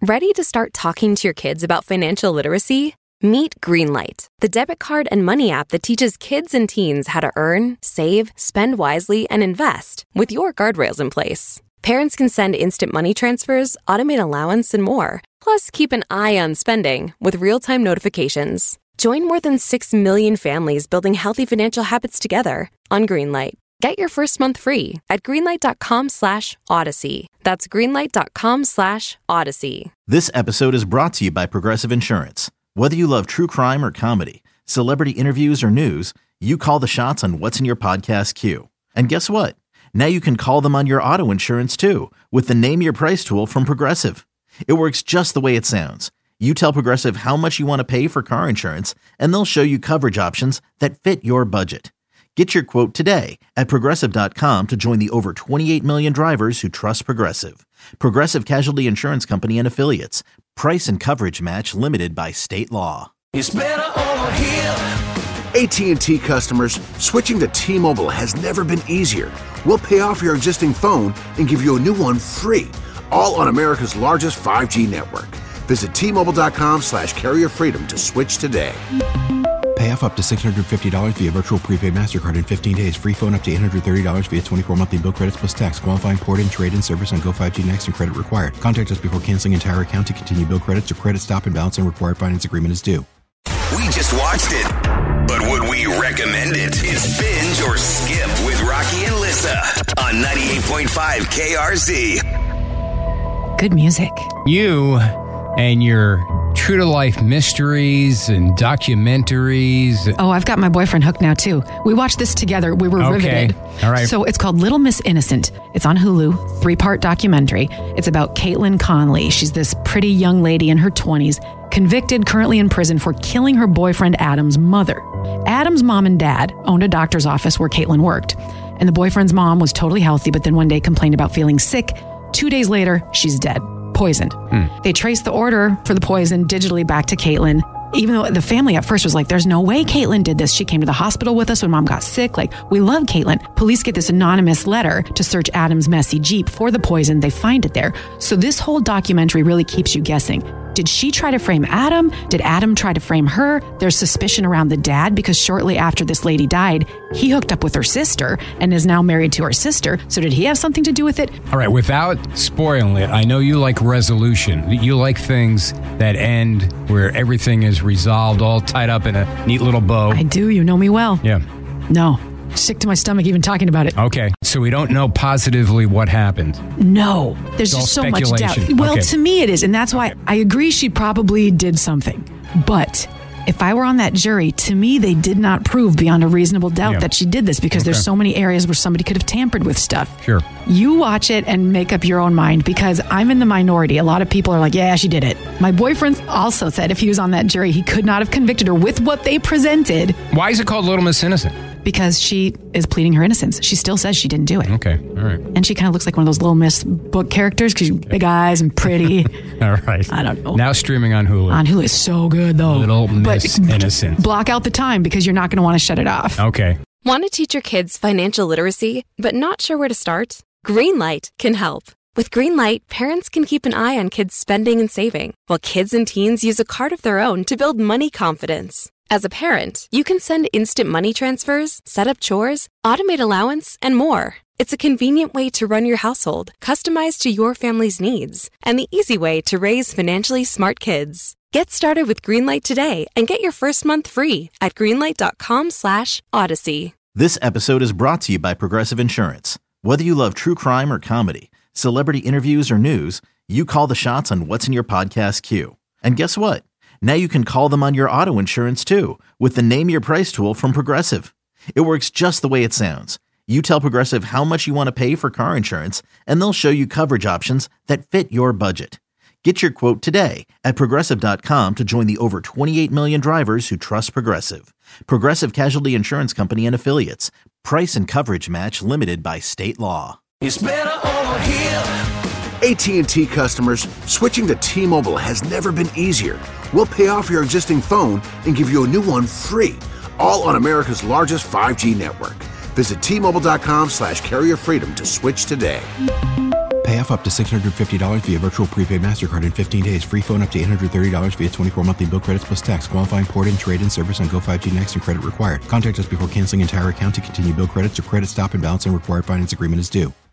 Ready to start talking to your kids about financial literacy? Meet Greenlight, the debit card and money app that teaches kids and teens how to earn, save, spend wisely, and invest with your guardrails in place. Parents can send instant money transfers, automate allowance, and more. Plus, keep an eye on spending with real-time notifications. Join more than 6 million families building healthy financial habits together on Greenlight. Get your first month free at greenlight.com/Odyssey. That's greenlight.com/Odyssey. This episode is brought to you by Progressive Insurance. Whether you love true crime or comedy, celebrity interviews or news, you call the shots on what's in your podcast queue. And guess what? Now you can call them on your auto insurance too with the Name Your Price tool from Progressive. It works just the way it sounds. You tell Progressive how much you want to pay for car insurance, and they'll show you coverage options that fit your budget. Get your quote today at Progressive.com to join the over 28 million drivers who trust Progressive. Progressive Casualty Insurance Company and Affiliates. Price and coverage match limited by state law. It's better over here. AT&T customers, switching to T-Mobile has never been easier. We'll pay off your existing phone and give you a new one free, all on America's largest 5G network. Visit T-Mobile.com/Carrier Freedom to switch today. Pay off up to $650 via virtual prepaid MasterCard in 15 days. Free phone up to $830 via 24 monthly bill credits plus tax. Qualifying port-in, trade-in service on Go 5G Next and credit required. Contact us before canceling entire account to continue bill credits or credit stop and balance and required finance agreement is due. We just watched it, but would we recommend it? It's Binge or Skip with Rocky and Lissa on 98.5 KRZ. Good music. You and your true-to-life mysteries and documentaries. Oh, I've got my boyfriend hooked now, too. We watched this together. We were riveted. All right. So it's called Little Miss Innocent. It's on Hulu, 3-part documentary. It's about Caitlin Conley. She's this pretty young lady in her 20s, convicted, currently in prison for killing her boyfriend Adam's mother. Adam's mom and dad owned a doctor's office where Caitlin worked. And the boyfriend's mom was totally healthy, but then one day complained about feeling sick. 2 days later, she's dead. Poisoned. They traced the order for the poison digitally back to Caitlin, even though the family at first was like, there's no way Caitlin did this. She came to the hospital with us when mom got sick. Like, we love Caitlin. Police get this anonymous letter to search Adam's messy Jeep for the poison. They find it there. So this whole documentary really keeps you guessing. Did she try to frame Adam? Did Adam try to frame her? There's suspicion around the dad because shortly after this lady died, he hooked up with her sister and is now married to her sister. So did he have something to do with it? All right, without spoiling it, I know you like resolution. You like things that end where everything is resolved, all tied up in a neat little bow. I do. You know me well. Yeah. No. Sick to my stomach even talking about it. Okay, so we don't know positively what happened. No, there's It's just so all much doubt. speculation. Well, Okay. to me it is, and that's why I agree she probably did something. But if I were on that jury, to me they did not prove beyond a reasonable doubt that she did this because there's so many areas where somebody could have tampered with stuff. Sure. You watch it and make up your own mind because I'm in the minority. A lot of people are like, yeah, she did it. My boyfriend also said if he was on that jury, he could not have convicted her with what they presented. Why is it called Little Miss Innocent? Because she is pleading her innocence. She still says she didn't do it. Okay, all right. And she kind of looks like one of those Little Miss book characters because big eyes and pretty. All right. I don't know. Now streaming on Hulu. On Hulu. It's so good, though. Little Miss Innocent. Block out the time because you're not going to want to shut it off. Okay. Want to teach your kids financial literacy, but not sure where to start? Greenlight can help. With Greenlight, parents can keep an eye on kids' spending and saving, while kids and teens use a card of their own to build money confidence. As a parent, you can send instant money transfers, set up chores, automate allowance, and more. It's a convenient way to run your household, customized to your family's needs, and the easy way to raise financially smart kids. Get started with Greenlight today and get your first month free at greenlight.com/Odyssey. This episode is brought to you by Progressive Insurance. Whether you love true crime or comedy, celebrity interviews or news, you call the shots on what's in your podcast queue. And guess what? Now you can call them on your auto insurance too with the Name Your Price tool from Progressive. It works just the way it sounds. You tell Progressive how much you want to pay for car insurance, and they'll show you coverage options that fit your budget. Get your quote today at Progressive.com to join the over 28 million drivers who trust Progressive. Progressive Casualty Insurance Company and Affiliates. Price and coverage match limited by state law. It's better over here. AT&T customers, switching to T-Mobile has never been easier. We'll pay off your existing phone and give you a new one free, all on America's largest 5G network. Visit T-Mobile.com/Carrier Freedom to switch today. Pay off up to $650 via virtual prepaid MasterCard in 15 days. Free phone up to $830 via 24 monthly bill credits plus tax. Qualifying port-in, trade-in service on Go5G Next and credit required. Contact us before canceling entire account to continue bill credits or credit stop and balance on required finance agreement is due.